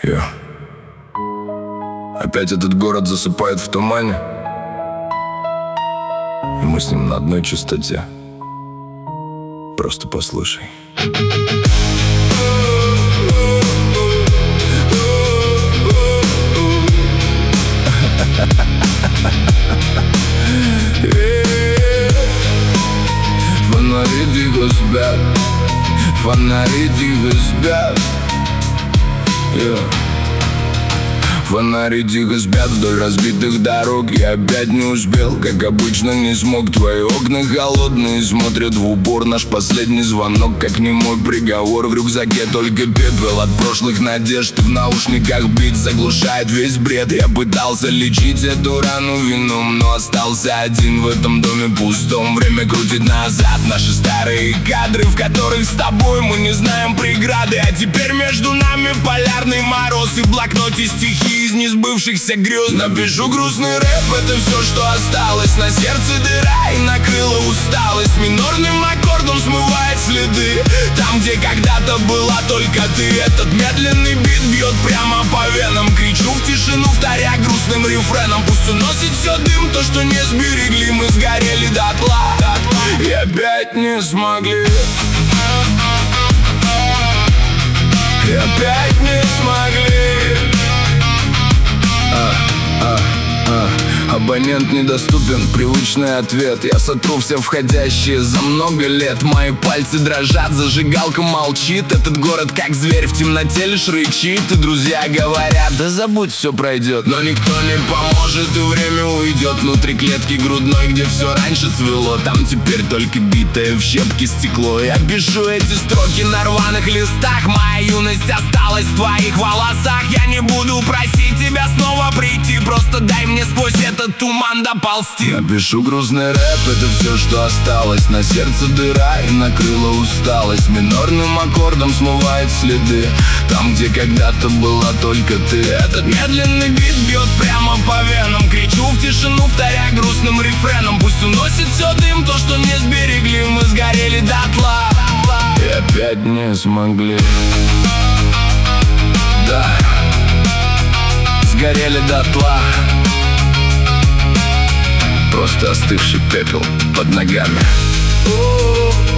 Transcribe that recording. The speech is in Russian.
Опять этот город засыпает в тумане, и мы с ним на одной частоте. Просто послушай. Фонари тихо спят, фонари тихо спят. Фонари тихо спят вдоль разбитых дорог. Я опять не успел, как обычно не смог. Твои окна холодные, смотрят в упор. Наш последний звонок, как немой приговор. В рюкзаке только пепел от прошлых надежд. В наушниках бит заглушает весь бред. Я пытался лечить эту рану вином, но остался один в этом доме пустом. Время крутит назад наши старые кадры, в которых с тобой мы не знаем преграды. А теперь между нами полярный мороз и в блокноте стихи из несбывшихся грез. Напишу грустный рэп, это все, что осталось. На сердце дыра и накрыла усталость. Минорным аккордом смывает следы там, где когда-то была только ты. Этот медленный бит бьет прямо по венам. Кричу в тишину, вторя грустным рефреном. Пусть уносит все дым, то, что не сберегли. Мы сгорели дотла и опять не смогли. И опять не смогли. Абонент недоступен, привычный ответ. Я сотру все входящие за много лет. Мои пальцы дрожат, зажигалка молчит. Этот город как зверь в темноте лишь рычит. И друзья говорят, да забудь, все пройдет. Но никто не поможет, и время уйдет. Внутри клетки грудной, где все раньше цвело, там теперь только битое в щепки стекло. Я пишу эти строки на рваных листах. Моя юность осталась в твоих волосах. Я не буду просить тебя снова прийти, просто дай мне сквозь этот туман доползти. Я пишу грустный рэп, это все, что осталось. На сердце дыра и накрыла усталость. Минорным аккордом смывает следы там, где когда-то была только ты. Этот медленный бит бьет прямо по венам. Кричу в тишину, вторя грустным рефреном. Пусть уносит все дым, то, что не сберегли. Мы сгорели дотла и опять не смогли. Да, сгорели дотла. Просто остывший пепел под ногами.